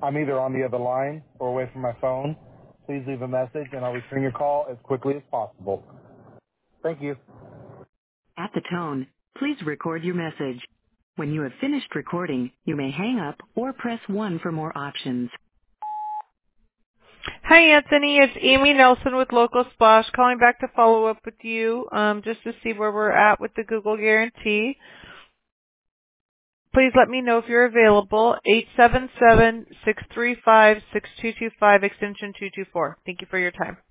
I'm either on the other line or away from my phone. Please leave a message and I'll return your call as quickly as possible. Thank you. At the tone, please record your message. When you have finished recording, you may hang up or press 1 for more options. Hi, Anthony. It's Amy Nelson with Local Splash calling back to follow up with you just to see where we're at with the Google Guarantee. Please let me know if you're available. 877-635-6225, extension 224. Thank you for your time.